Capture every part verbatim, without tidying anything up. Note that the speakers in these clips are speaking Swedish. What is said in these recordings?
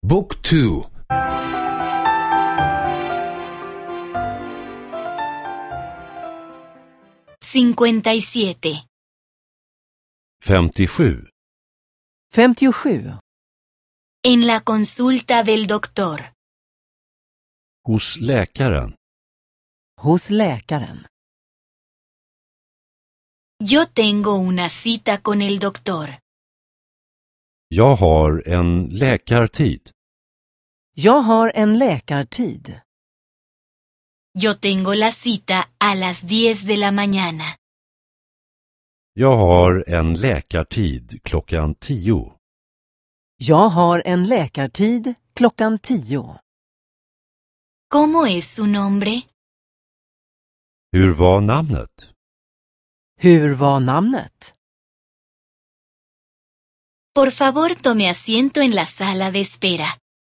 Book two. cincuenta y siete. femtiosju. femtiosju. En la consulta del doctor. Hos läkaren. Hos läkaren. Yo tengo una cita con el doctor. Jag har en läkartid. Jag har en läkartid. Yo tengo la cita a las diez de la mañana. Jag har en läkartid klockan tio. Jag har en läkartid klockan tio. ¿Cómo es su nombre? Hur var namnet? Hur var namnet? Por favor, tome asiento en la sala de espera.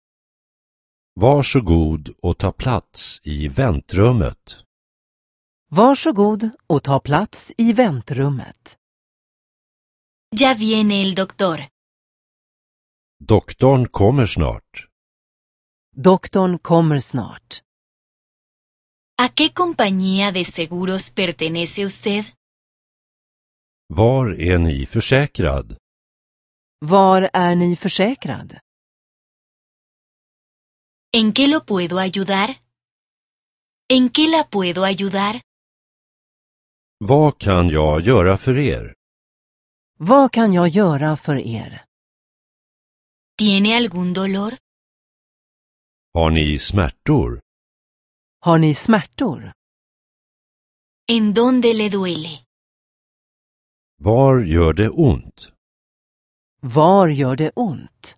Varsågod och ta plats i väntrummet. Varsågod och ta plats i väntrummet. Ya viene el doctor. Doktorn kommer snart. Doktorn kommer snart. ¿A qué compañía de seguros pertenece usted? Var är ni försäkrad? Var är ni försäkrad? ¿En qué lo puedo ayudar? ¿En qué la puedo ayudar? Vad kan jag göra för er? Vad kan jag göra för er? ¿Tiene algún dolor? Har ni smärtor? Har ni smärtor? ¿En dónde le duele? Var gör det ont? Var gör det ont?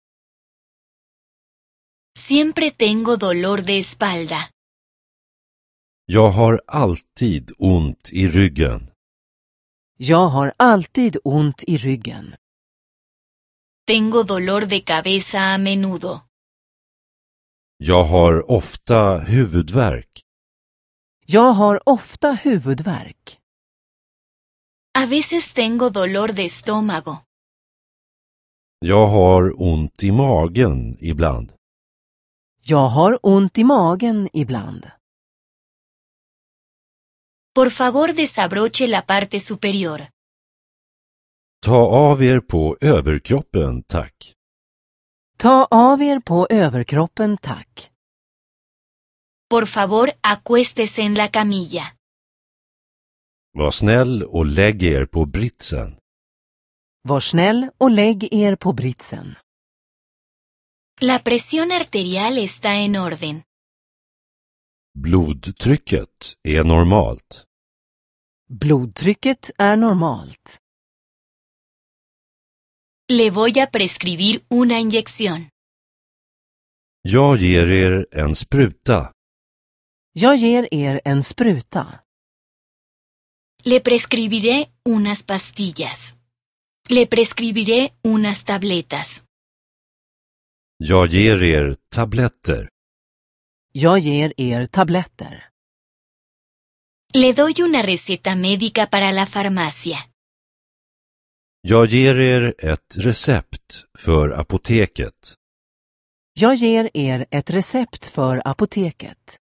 Siempre tengo dolor de espalda. Jag har alltid ont i ryggen. Jag har alltid ont i ryggen. Tengo dolor de cabeza a menudo. Jag har ofta huvudvärk. Jag har ofta huvudvärk. A veces tengo dolor de estómago. Jag har ont i magen ibland. Jag har ont i magen ibland. Por favor, desabroche la parte superior. Ta av er på överkroppen, tack. Ta av er på överkroppen, tack. Por favor, acuéstese en la camilla. Var snäll och lägg er på britsen. Var snäll och lägg er på britsen. La presión arterial está en orden. Blodtrycket är normalt. Blodtrycket är normalt. Le voy a prescribir una inyección. Jag ger er en spruta. Jag ger er en spruta. Le prescribiré unas pastillas. Le prescribiré unas tabletas. Jag ger er tabletter. Jag ger er tabletter. Le doy una receta médica para la farmacia. Jag ger er ett recept för apoteket. Jag ger er ett recept för apoteket.